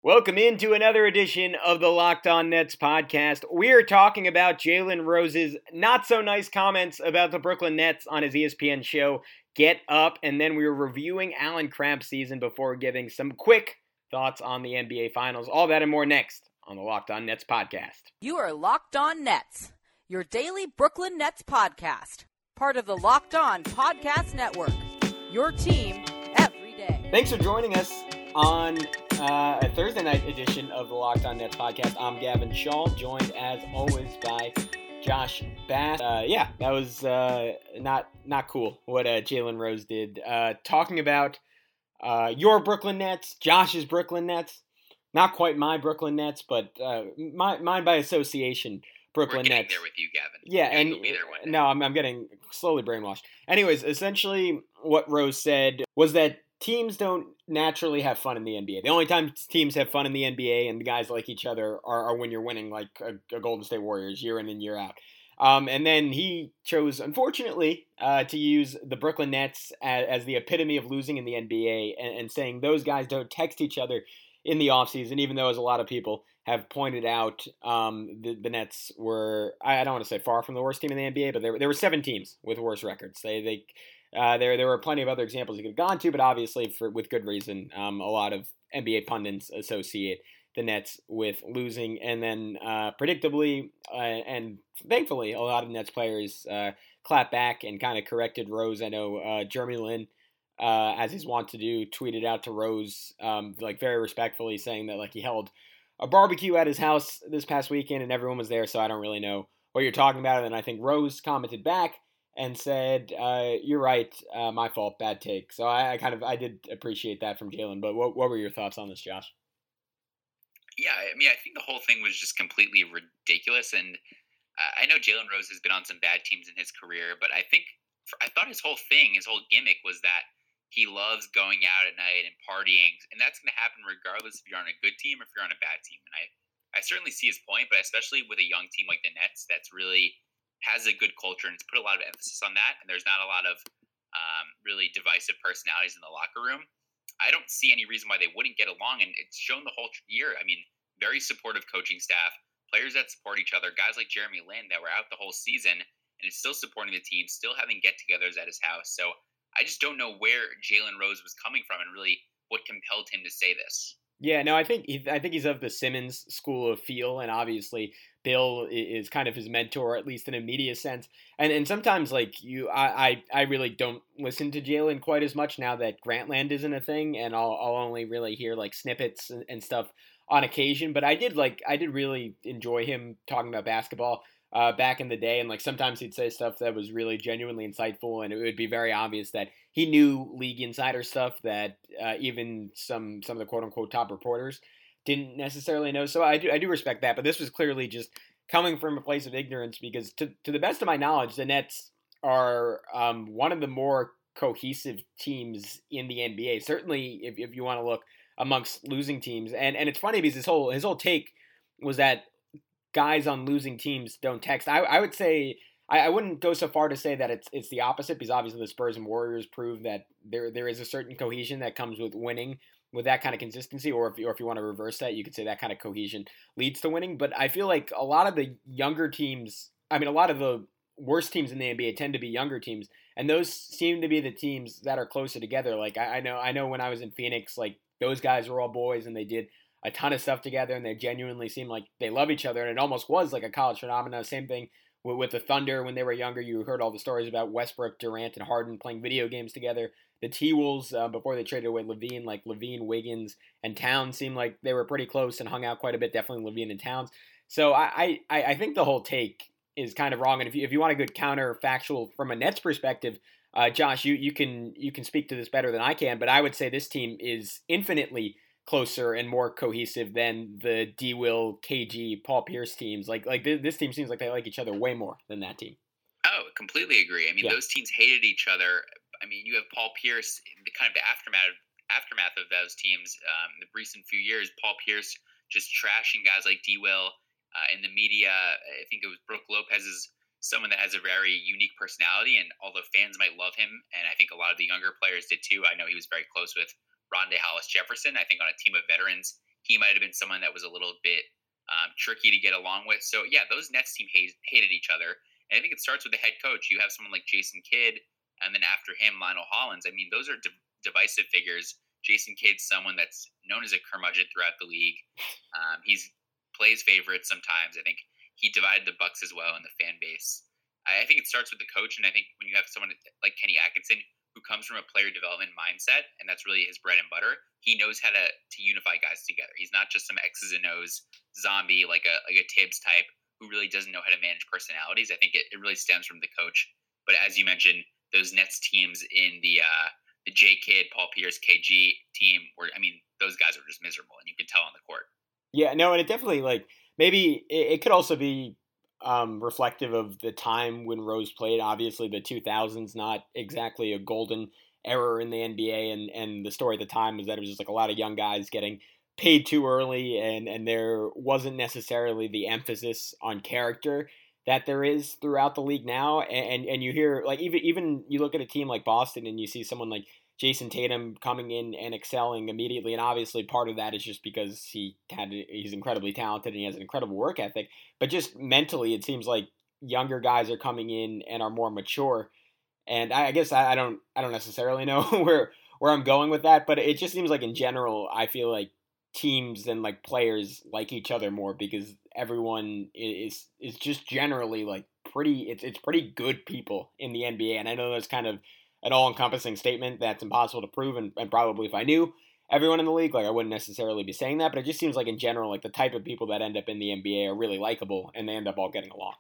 Welcome into another edition of the Locked On Nets podcast. We are talking about Jalen Rose's not-so-nice comments about the Brooklyn Nets on his ESPN show, Get Up, and then we were reviewing Allen Crabb's season before giving some quick thoughts on the NBA Finals. All that and more next on the Locked On Nets podcast. You are Locked On Nets, your daily Brooklyn Nets podcast, part of the Locked On Podcast Network, your team every day. Thanks for joining us on a Thursday night edition of the Locked On Nets podcast. I'm Gavin Shaw, joined as always by Josh Bass. That was not cool what Jalen Rose did. Talking about your Brooklyn Nets, Josh's Brooklyn Nets, not quite my Brooklyn Nets, but mine by association. Brooklyn We're getting Nets. there with you, Gavin. Yeah, and you'll be there one day. no, I'm getting slowly brainwashed. Anyways, essentially what Rose said was that teams don't naturally have fun in the NBA. The only time teams have fun in the NBA and the guys like each other are when you're winning, like a Golden State Warriors year in and year out. And then he chose, unfortunately, to use the Brooklyn Nets as the epitome of losing in the NBA and saying those guys don't text each other in the offseason, even though, as a lot of people have pointed out, the Nets were, I don't want to say far from the worst team in the NBA, but there were 7 teams with worse records. There were plenty of other examples you could have gone to, but obviously with good reason. A lot of NBA pundits associate the Nets with losing, and then predictably and thankfully, a lot of Nets players clapped back and kind of corrected Rose. I know Jeremy Lin, as he's wont to do, tweeted out to Rose very respectfully, saying that he held a barbecue at his house this past weekend and everyone was there, so I don't really know what you're talking about. And then I think Rose commented back and said, "You're right, my fault, bad take." So I did appreciate that from Jalen. But what were your thoughts on this, Josh? Yeah, I mean, I think the whole thing was just completely ridiculous. And I know Jalen Rose has been on some bad teams in his career, but I thought his whole gimmick was that he loves going out at night and partying, and that's going to happen regardless if you're on a good team or if you're on a bad team. And I certainly see his point, but especially with a young team like the Nets, that's really has a good culture and it's put a lot of emphasis on that. And there's not a lot of really divisive personalities in the locker room. I don't see any reason why they wouldn't get along, and it's shown the whole year. I mean, very supportive coaching staff, players that support each other, guys like Jeremy Lin that were out the whole season and is still supporting the team, still having get-togethers at his house. So I just don't know where Jalen Rose was coming from and really what compelled him to say this. Yeah, no, I think he's of the Simmons school of feel, and obviously Bill is kind of his mentor, at least in a media sense. And sometimes I really don't listen to Jalen quite as much now that Grantland isn't a thing, and I'll only really hear snippets and stuff on occasion. But I did really enjoy him talking about basketball back in the day, and sometimes he'd say stuff that was really genuinely insightful, and it would be very obvious that he knew league insider stuff that even some of the quote unquote top reporters didn't necessarily know. So I do respect that, but this was clearly just coming from a place of ignorance, because to the best of my knowledge, the Nets are one of the more cohesive teams in the NBA. Certainly, if you want to look amongst losing teams, and it's funny because his whole take was that guys on losing teams don't text. I would say I wouldn't go so far to say that it's the opposite, because obviously the Spurs and Warriors prove that there is a certain cohesion that comes with winning with that kind of consistency, or if you want to reverse that, you could say that kind of cohesion leads to winning. But I feel like a lot of the younger teams, a lot of the worst teams in the NBA tend to be younger teams, and those seem to be the teams that are closer together. I know when I was in Phoenix, those guys were all boys and they did a ton of stuff together, and they genuinely seem like they love each other, and it almost was like a college phenomenon. Same thing with the Thunder when they were younger. You heard all the stories about Westbrook, Durant, and Harden playing video games together. The T-Wolves, before they traded away Levine, Levine, Wiggins, and Towns seemed like they were pretty close and hung out quite a bit, definitely Levine and Towns. So I think the whole take is kind of wrong, and if you want a good counterfactual from a Nets perspective, Josh, you can speak to this better than I can, but I would say this team is infinitely closer and more cohesive than the D. Will, KG, Paul Pierce teams. This team seems like they like each other way more than that team. Oh, completely agree. I mean, Those teams hated each other. I mean, you have Paul Pierce, the kind of the aftermath of those teams. The recent few years, Paul Pierce just trashing guys like D. Will in the media. I think it was Brooke Lopez is someone that has a very unique personality, and although fans might love him, and I think a lot of the younger players did too. I know he was very close with Rondé Hollis Jefferson. I think on a team of veterans, he might have been someone that was a little bit tricky to get along with. So yeah, those Nets team hated each other. And I think it starts with the head coach. You have someone like Jason Kidd, and then after him, Lionel Hollins. I mean, those are divisive figures. Jason Kidd's someone that's known as a curmudgeon throughout the league. He's plays favorites sometimes. I think he divided the Bucks as well in the fan base. I think it starts with the coach, and I think when you have someone like Kenny Atkinson who comes from a player development mindset, and that's really his bread and butter, he knows how to unify guys together. He's not just some X's and O's zombie like a Tibbs type who really doesn't know how to manage personalities. I think it really stems from the coach. But as you mentioned, those Nets teams in the J Kidd, Paul Pierce, KG team, those guys are just miserable, and you can tell on the court. Yeah, no, and it definitely, like, maybe it could also be reflective of the time when Rose played. Obviously, the 2000s, not exactly a golden era in the NBA, and the story at the time was that it was just like a lot of young guys getting paid too early, and there wasn't necessarily the emphasis on character that there is throughout the league now. And you hear, like, even you look at a team like Boston and you see someone like Jason Tatum coming in and excelling immediately, and obviously part of that is just because he's incredibly talented and he has an incredible work ethic. But just mentally, it seems like younger guys are coming in and are more mature. And I guess I don't necessarily know where I'm going with that, but it just seems like in general, I feel like teams and like players like each other more because everyone is just generally like it's pretty good people in the NBA. And I know that's kind of an all-encompassing statement that's impossible to prove, and probably if I knew everyone in the league, like, I wouldn't necessarily be saying that, but it just seems like in general, like, the type of people that end up in the NBA are really likable, and they end up all getting along.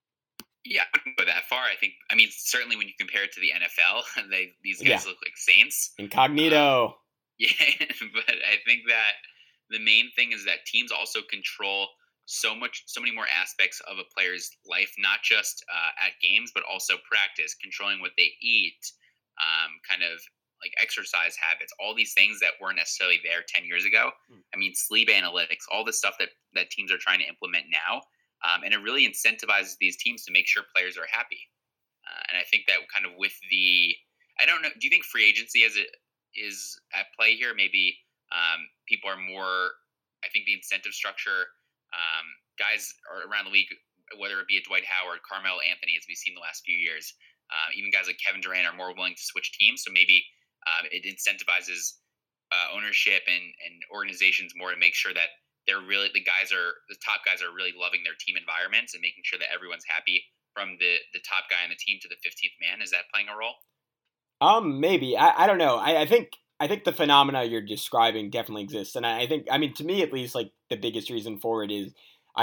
Yeah, I wouldn't go that far. Certainly when you compare it to the NFL, these guys look like saints. Incognito. Yeah, but I think that the main thing is that teams also control so many more aspects of a player's life, not just at games, but also practice, controlling what they eat, kind of like exercise habits, all these things that weren't necessarily there 10 years ago. Sleep analytics, all the stuff that teams are trying to implement now. And it really incentivizes these teams to make sure players are happy. And I think that kind of with I don't know, do you think free agency is at play here? Maybe people are more, I think the incentive structure, guys are around the league, whether it be a Dwight Howard, Carmelo Anthony, as we've seen the last few years, even guys like Kevin Durant are more willing to switch teams. So maybe it incentivizes ownership and organizations more to make sure that they're really the top guys are really loving their team environments and making sure that everyone's happy, from the top guy on the team to the 15th man. Is that playing a role? Maybe. I don't know. I think the phenomena you're describing definitely exists, and I think, to me at least, like, the biggest reason for it is,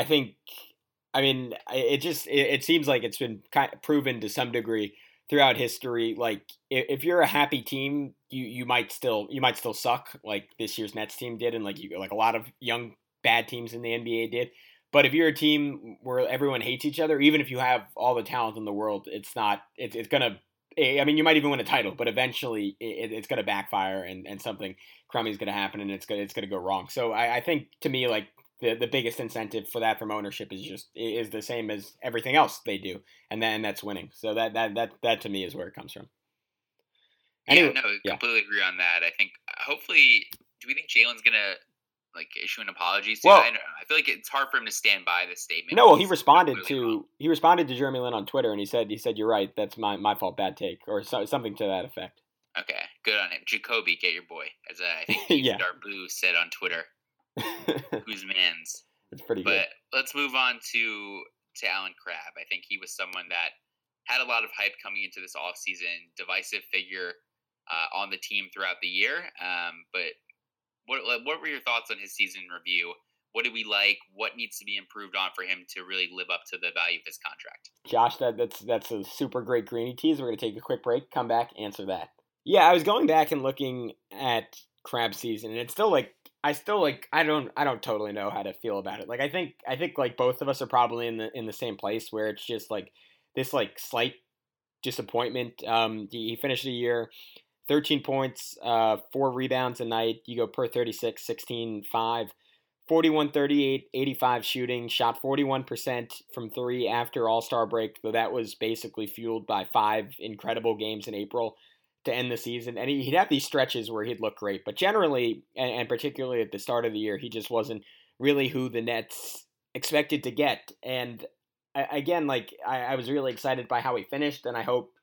it seems like it's been kind of proven to some degree throughout history. Like, if you're a happy team, you might still suck, like this year's Nets team did, and like a lot of young bad teams in the NBA did. But if you're a team where everyone hates each other, even if you have all the talent in the world, it's gonna. You might even win a title, but eventually it's going to backfire, and something crummy is going to happen, and it's going to go wrong. So I think, to me, like, the biggest incentive for that from ownership is the same as everything else they do, and that's winning. So that to me is where it comes from. Anyway, completely agree on that. I think hopefully, do we think Jalen's going to issue an apology soon? I feel like it's hard for him to stand by this statement. No, well, he responded to Jeremy Lin on Twitter, and he said, "You're right. That's my fault. Bad take," or something to that effect. Okay, good on him. Jacoby, get your boy, as I think Darbu said on Twitter. Who's man's? It's pretty good. But let's move on to Allen Crabbe. I think he was someone that had a lot of hype coming into this offseason, divisive figure on the team throughout the year. But what were your thoughts on his season review? What did we like? What needs to be improved on for him to really live up to the value of his contract? Josh, that's a super great Greeny tease. We're going to take a quick break, come back, answer that. Yeah, I was going back and looking at Crabbe's season, and it's still I don't totally know how to feel about it. Like, I think like both of us are probably in the same place where it's just like this like slight disappointment. He finished the year 13 points, 4 rebounds a night. You go per 36, 16, 5, 41, 38, 85 shooting, shot 41% from 3 after All-Star break, though that was basically fueled by 5 incredible games in April. to end the season, and he'd have these stretches where he'd look great. But generally, and particularly at the start of the year, he just wasn't really who the Nets expected to get. And again, like I was really excited by how he finished, and I hope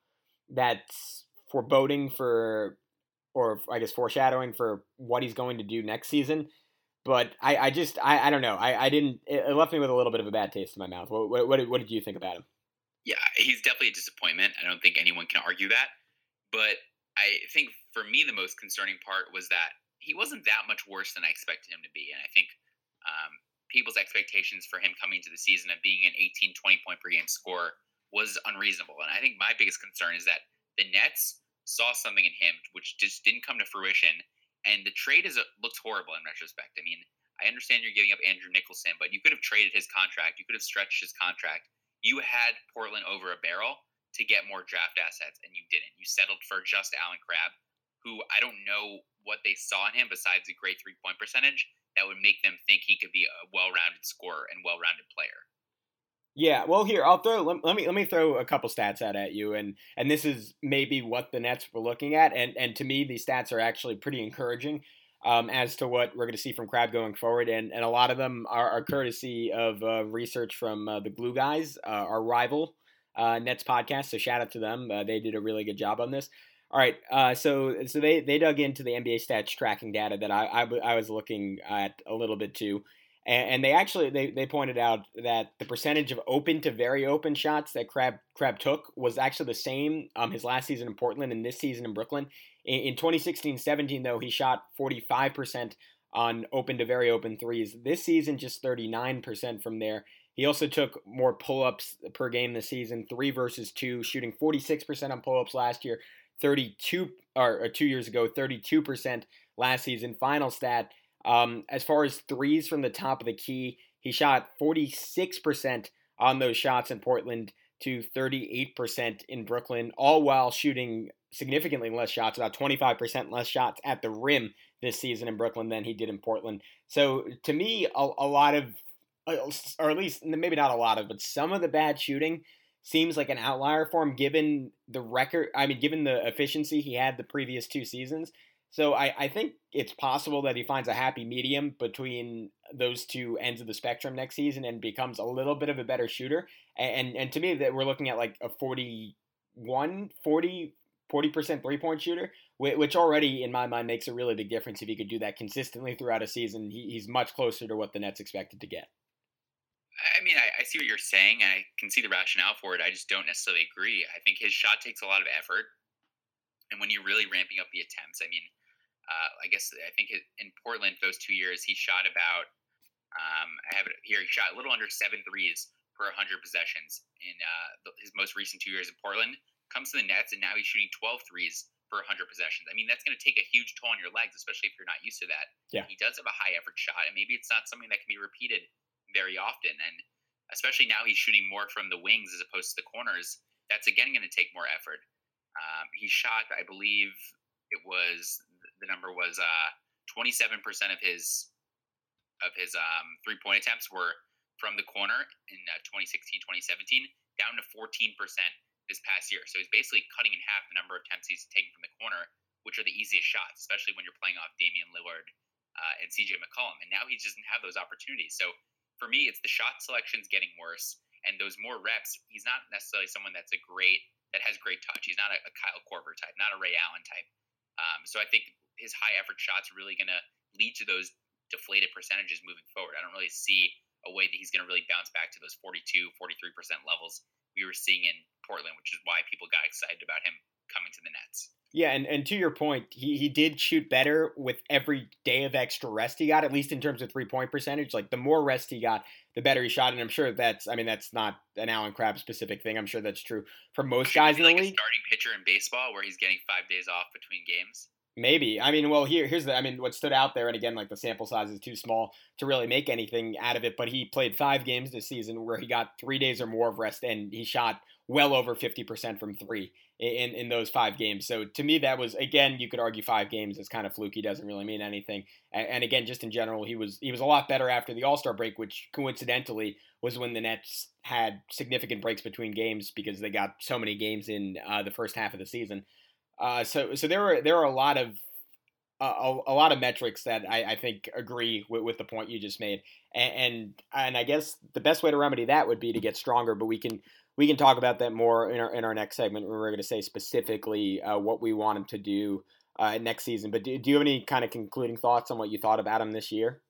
that's foreboding for, or I guess foreshadowing for what he's going to do next season. But I don't know. I didn't. It left me with a little bit of a bad taste in my mouth. What did you think about him? Yeah, he's definitely a disappointment. I don't think anyone can argue that. But I think for me, the most concerning part was that he wasn't that much worse than I expected him to be. And I think people's expectations for him coming to the season of being an 18, 20 point per game scorer was unreasonable. And I think my biggest concern is that the Nets saw something in him which just didn't come to fruition. And the trade looks horrible in retrospect. I mean, I understand you're giving up Andrew Nicholson, but you could have traded his contract. You could have stretched his contract. You had Portland over a barrel to get more draft assets, and you didn't. You settled for just Allen Crabbe, who I don't know what they saw in him besides a great three-point percentage that would make them think he could be a well-rounded scorer and well-rounded player. Yeah, well, here let me throw a couple stats out at you, and this is maybe what the Nets were looking at, and to me these stats are actually pretty encouraging as to what we're going to see from Crabbe going forward, and a lot of them are courtesy of research from the Glue Guys, our rival Nets podcast. So shout out to them; they did a really good job on this. All right, so they dug into the NBA stats tracking data that I was looking at a little bit too. And they actually they pointed out that the percentage of open to very open shots that Crabbe took was actually the same his last season in Portland and this season in Brooklyn. In 2016-17, though, he shot 45% on open to very open threes. This season, just 39% from there. He also took more pull-ups per game this season, 3 versus 2, shooting 46% on pull-ups last year, 32 or 2 years ago, 32% last season. Final stat. As far as threes from the top of the key, he shot 46% on those shots in Portland to 38% in Brooklyn, all while shooting significantly less shots, about 25% less shots at the rim this season in Brooklyn than he did in Portland. So to me, a lot of, or at least maybe not a lot of, but some of the bad shooting seems like an outlier for him given the record. I mean, given the efficiency he had the previous 2 seasons. So I think it's possible that he finds a happy medium between those 2 ends of the spectrum next season and becomes a little bit of a better shooter. And to me, that we're looking at like a 40% three-point shooter, which already in my mind makes a really big difference. If he could do that consistently throughout a season, he's much closer to what the Nets expected to get. I mean, I see what you're saying, and I can see the rationale for it. I just don't necessarily agree. I think his shot takes a lot of effort. And when you're really ramping up the attempts, I mean, I think in Portland, those 2 years, he shot about, I have it here, he shot a little under 7 threes per 100 possessions in his most recent 2 years in Portland. Comes to the Nets, and now he's shooting 12 threes per 100 possessions. I mean, that's going to take a huge toll on your legs, especially if you're not used to that. Yeah. He does have a high effort shot, and maybe it's not something that can be repeated very often. And especially now he's shooting more from the wings as opposed to the corners. That's, again, going to take more effort. He shot, I believe it was, the number was 27% of his 3-point attempts were from the corner in 2016-2017, down to 14% this past year. So he's basically cutting in half the number of attempts he's taking from the corner, which are the easiest shots, especially when you're playing off Damian Lillard and CJ McCollum. And now he doesn't have those opportunities. So for me, it's the shot selection's getting worse, and those more reps, he's not necessarily someone that has great touch. He's not a Kyle Korver type, not a Ray Allen type. So I think his high effort shots are really going to lead to those deflated percentages moving forward. I don't really see a way that he's going to really bounce back to those 42, 43% levels we were seeing in Portland, which is why people got excited about him coming to the Nets. Yeah, and to your point, he did shoot better with every day of extra rest he got, at least in terms of 3-point percentage. Like, the more rest he got, the better he shot. And I'm sure that's not an Allen Crabbe specific thing. I'm sure that's true for most guys in the league. A starting pitcher in baseball where he's getting 5 days off between games. Maybe. I mean, well, here's what stood out there, and again, like, the sample size is too small to really make anything out of it, but he played 5 games this season where he got 3 days or more of rest, and he shot well over 50% from 3 in those 5 games. So to me, that was, again, you could argue 5 games is kind of fluky, doesn't really mean anything. And again, just in general, he was a lot better after the All-Star break, which coincidentally was when the Nets had significant breaks between games because they got so many games in the first half of the season. So there are a lot of a lot of metrics that I think agree with the point you just made, and I guess the best way to remedy that would be to get stronger. But we can talk about that more in our next segment, where we're going to say specifically what we want him to do next season. But do you have any kind of concluding thoughts on what you thought about him this year?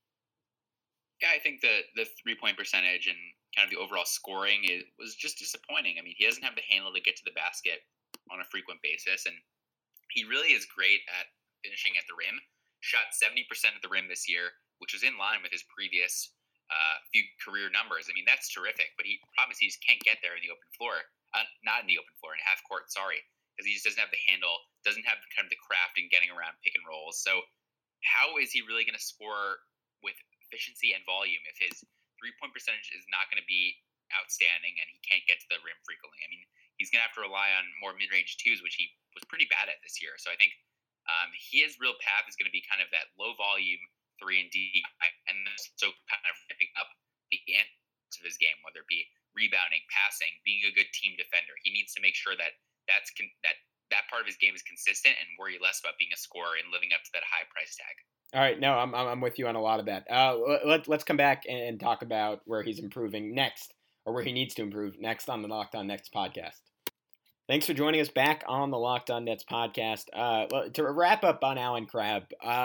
Yeah, I think the 3-point percentage and kind of the overall scoring was just disappointing. I mean, he doesn't have the handle to get to the basket on a frequent basis, and he really is great at finishing at the rim. Shot 70% at the rim this year, which was in line with his previous few career numbers. I mean, that's terrific, but problem is he just can't get there in the open floor. Not in the open floor, in half court, sorry, because he just doesn't have the handle, doesn't have kind of the craft in getting around pick and rolls. So how is he really going to score with efficiency and volume if his 3-point percentage is not going to be outstanding and he can't get to the rim frequently? I mean, he's going to have to rely on more mid-range twos, which he was pretty bad at this year. So I think his real path is going to be kind of that low-volume 3 and D, and so kind of ramping up the ends of his game, whether it be rebounding, passing, being a good team defender. He needs to make sure that that part of his game is consistent and worry less about being a scorer and living up to that high price tag. All right, no, I'm with you on a lot of that. Let's come back and talk about where he's improving next, or where he needs to improve next on the Locked On Nets podcast. Thanks for joining us back on the Locked On Nets podcast. To wrap up on Allen Crabbe,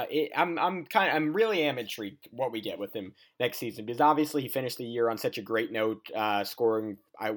I'm really intrigued what we get with him next season, because obviously he finished the year on such a great note, scoring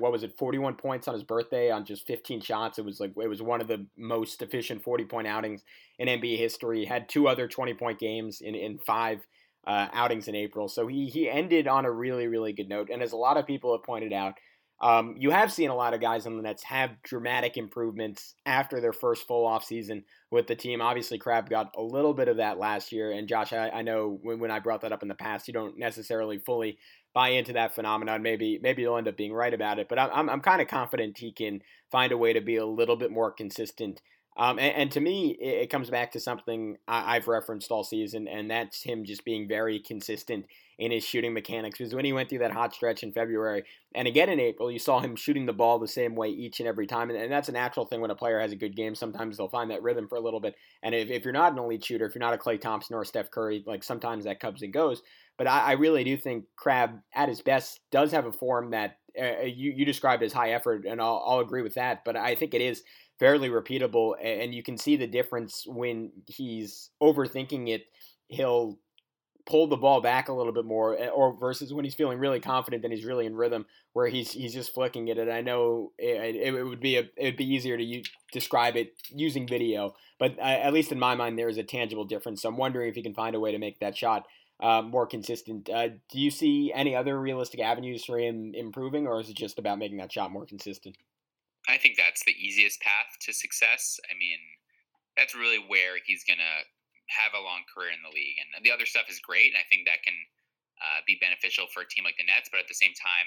41 points on his birthday on just 15 shots. It was one of the most efficient 40-point outings in NBA history. He had 2 other 20-point games in 5 outings in April. So he ended on a really, really good note. And as a lot of people have pointed out, you have seen a lot of guys on the Nets have dramatic improvements after their first full off season with the team. Obviously, Crabbe got a little bit of that last year. And Josh, I know when I brought that up in the past, you don't necessarily fully buy into that phenomenon. Maybe you'll end up being right about it. But I'm kind of confident he can find a way to be a little bit more consistent. And to me, it comes back to something I've referenced all season, and that's him just being very consistent in his shooting mechanics. Because when he went through that hot stretch in February and again in April, you saw him shooting the ball the same way each and every time. And that's a natural thing when a player has a good game. Sometimes they'll find that rhythm for a little bit. And if you're not an elite shooter, if you're not a Klay Thompson or a Steph Curry, like sometimes that comes and goes. But I really do think Crabbe, at his best, does have a form that you described as high effort, and I'll agree with that. But I think it is fairly repeatable, and you can see the difference when he's overthinking it. He'll pull the ball back a little bit more, or versus when he's feeling really confident and he's really in rhythm, where he's just flicking it. And I know it would be easier to describe it using video, but at least in my mind, there is a tangible difference. So I'm wondering if he can find a way to make that shot more consistent. Do you see any other realistic avenues for him improving, or is it just about making that shot more consistent? I think that's the easiest path to success. I mean, that's really where he's going to have a long career in the league. And the other stuff is great, and I think that can be beneficial for a team like the Nets. But at the same time,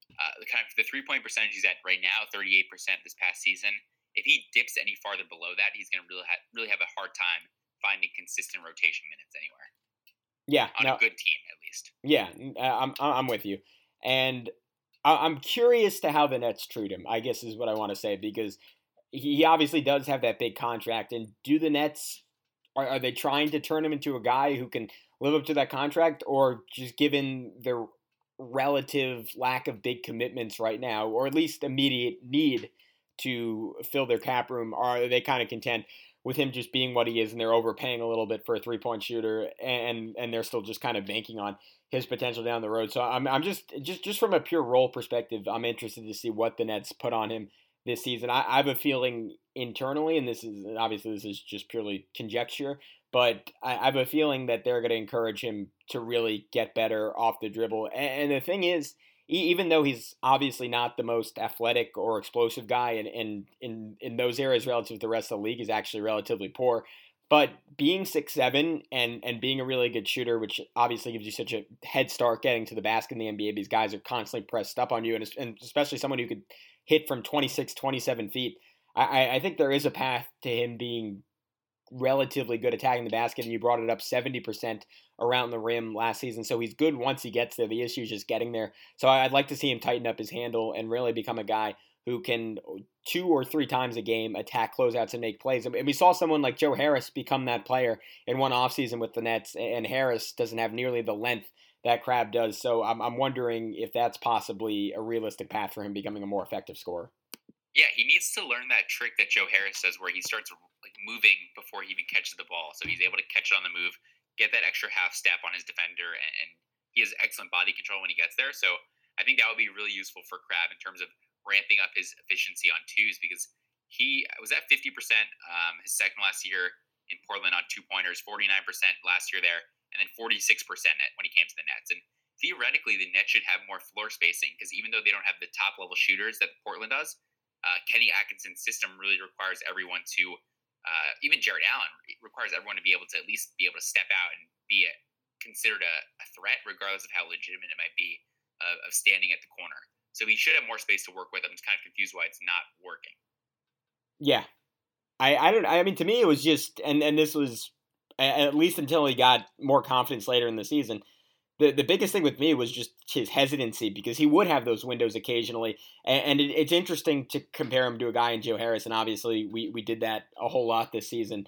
the 3-point percentage he's at right now, 38% this past season, if he dips any farther below that, he's going to really have a hard time finding consistent rotation minutes anywhere. Yeah, on a good team at least. Yeah, I'm with you, and I'm curious to how the Nets treat him, I guess is what I want to say, because he obviously does have that big contract. And do the Nets, are they trying to turn him into a guy who can live up to that contract, or just given their relative lack of big commitments right now, or at least immediate need to fill their cap room, are they kind of content with him just being what he is, and they're overpaying a little bit for a 3-point shooter, and they're still just kind of banking on his potential down the road? So I'm just from a pure role perspective, I'm interested to see what the Nets put on him this season. I have a feeling internally, and this is just purely conjecture, but I have a feeling that they're going to encourage him to really get better off the dribble. And the thing is, even though he's obviously not the most athletic or explosive guy, and in those areas relative to the rest of the league is actually relatively poor, but being 6'7" and being a really good shooter, which obviously gives you such a head start getting to the basket in the NBA, these guys are constantly pressed up on you, and especially someone who could hit from 26, 27 feet. I think there is a path to him being relatively good attacking the basket, and you brought it up 70% around the rim last season. So he's good once he gets there. The issue is just getting there. So I'd like to see him tighten up his handle and really become a guy who can 2 or 3 times a game attack closeouts and make plays. And we saw someone like Joe Harris become that player in one offseason with the Nets, and Harris doesn't have nearly the length that Crabbe does. So I'm wondering if that's possibly a realistic path for him becoming a more effective scorer. Yeah, he needs to learn that trick that Joe Harris does where he starts like moving before he even catches the ball. So he's able to catch it on the move, get that extra half step on his defender, and he has excellent body control when he gets there. So I think that would be really useful for Crabbe in terms of ramping up his efficiency on twos, because he was at 50% his second last year in Portland on 2-pointers, 49% last year there, and then 46% when he came to the Nets. And theoretically, the Nets should have more floor spacing, because even though they don't have the top-level shooters that Portland does, Kenny Atkinson's system really requires everyone to, even Jared Allen, requires everyone to be able to at least be able to step out and be considered a threat, regardless of how legitimate it might be, of standing at the corner. So he should have more space to work with. I'm just kind of confused why it's not working. Yeah. I mean, to me, it was just, and this was, at least until he got more confidence later in the season, the biggest thing with me was just his hesitancy, because he would have those windows occasionally. And it's interesting to compare him to a guy in Joe Harris. And obviously we did that a whole lot this season.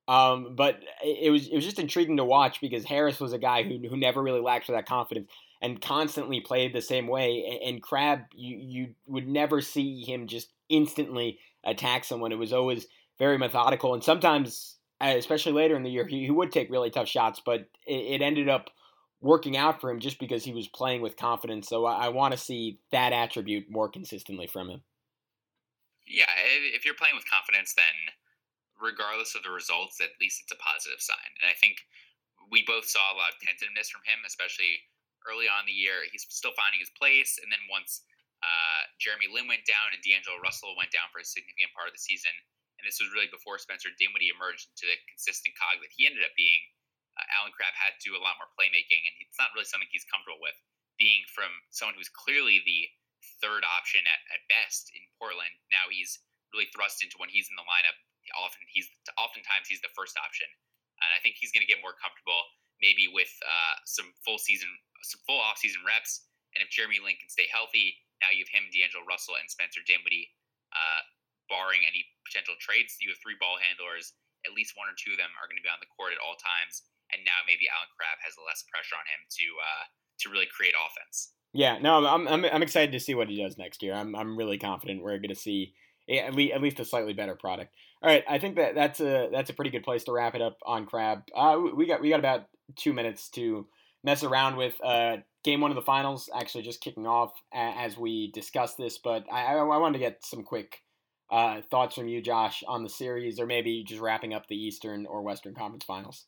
But it was just intriguing to watch, because Harris was a guy who never really lacked for that confidence and constantly played the same way. And Crabbe, you would never see him just instantly attack someone. It was always very methodical. And sometimes, especially later in the year, he would take really tough shots, but it ended up working out for him just because he was playing with confidence. So I want to see that attribute more consistently from him. Yeah, if you're playing with confidence, then regardless of the results, at least it's a positive sign. And I think we both saw a lot of tentativeness from him, especially early on in the year. He's still finding his place. And then once Jeremy Lin went down and D'Angelo Russell went down for a significant part of the season, and this was really before Spencer Dinwiddie emerged into the consistent cog that he ended up being, Allen Crabbe had to do a lot more playmaking, and it's not really something he's comfortable with, being from someone who's clearly the third option at best in Portland. Now he's really thrust into, when he's in the lineup, oftentimes he's the first option. And I think he's going to get more comfortable maybe with some full off-season reps. And if Jeremy Lin can stay healthy, now you have him, D'Angelo Russell, and Spencer Dinwiddie. Barring any potential trades, you have 3 ball handlers. At least 1 or 2 of them are going to be on the court at all times. And now maybe Allen Crabbe has less pressure on him to really create offense. Yeah, no, I'm excited to see what he does next year. I'm really confident we're going to see at least a slightly better product. All right, I think that's a pretty good place to wrap it up on Crabbe. We got about 2 minutes to mess around with. Game 1 of the finals actually just kicking off as we discuss this, but I wanted to get some quick thoughts from you, Josh, on the series, or maybe just wrapping up the Eastern or Western Conference Finals.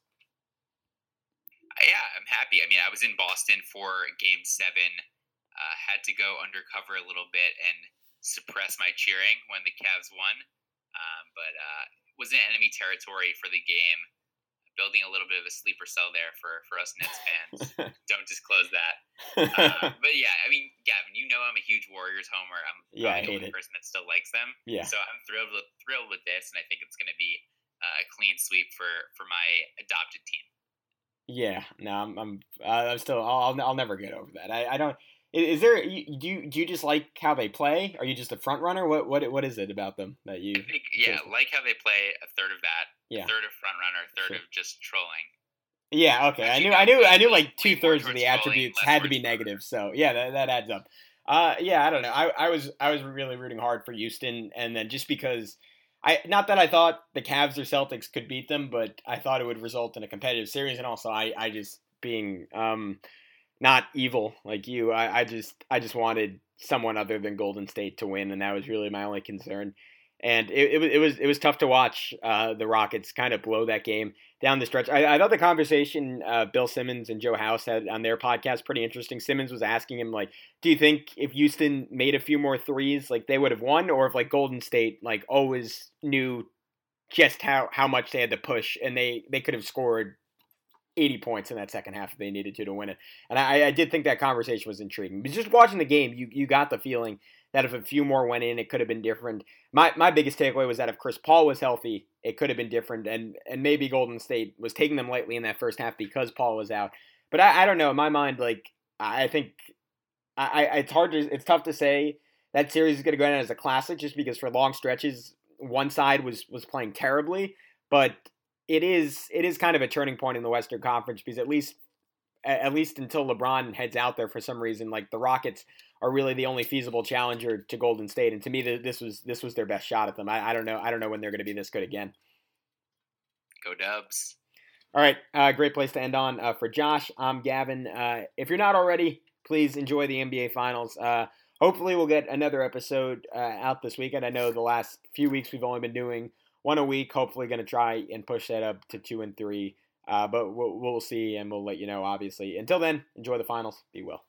Yeah, I'm happy. I mean, I was in Boston for Game 7, had to go undercover a little bit and suppress my cheering when the Cavs won, but was in enemy territory for the game, building a little bit of a sleeper cell there for us Nets fans. Don't disclose that. But yeah, I mean, Gavin, you know I'm a huge Warriors homer. I'm probably the only person that still likes them. Yeah. So I'm thrilled with this, and I think it's going to be a clean sweep for my adopted team. Yeah, no, I'm still, I'll never get over that. I don't. Is there? Do you just like how they play? Are you just a front runner? What is it about them that you? I think, like how they play. A third of that. Yeah. A third of front runner. A third of just trolling. Yeah. Okay. I knew like 2/3 of the attributes had to be negative. So yeah, that adds up. Yeah. I don't know. I was really rooting hard for Houston, and then just because not that I thought the Cavs or Celtics could beat them, but I thought it would result in a competitive series, and also I just being not evil like you. I just wanted someone other than Golden State to win, and that was really my only concern. And it was tough to watch the Rockets kind of blow that game down the stretch. I thought the conversation Bill Simmons and Joe House had on their podcast pretty interesting. Simmons was asking him, like, do you think if Houston made a few more threes, like, they would have won, or if like Golden State like always knew just how much they had to push, and they could have scored 80 points in that second half if they needed to win it. And I did think that conversation was intriguing. But just watching the game, you got the feeling that if a few more went in, it could have been different. My biggest takeaway was that if Chris Paul was healthy, it could have been different. And maybe Golden State was taking them lightly in that first half because Paul was out. But I don't know. In my mind, like, I think it's tough to say that series is going to go down as a classic just because for long stretches one side was playing terribly, but it is kind of a turning point in the Western Conference because at least until LeBron heads out there for some reason, like the Rockets are really the only feasible challenger to Golden State, and to me this was their best shot at them. I don't know when they're going to be this good again. Go Dubs. All right, great place to end on. For Josh, I'm Gavin. If you're not already, please enjoy the NBA Finals. Hopefully we'll get another episode out this weekend. I know the last few weeks we've only been doing one a week. Hopefully going to try and push that up to 2 and 3. But we'll see, and we'll let you know, obviously. Until then, enjoy the finals. Be well.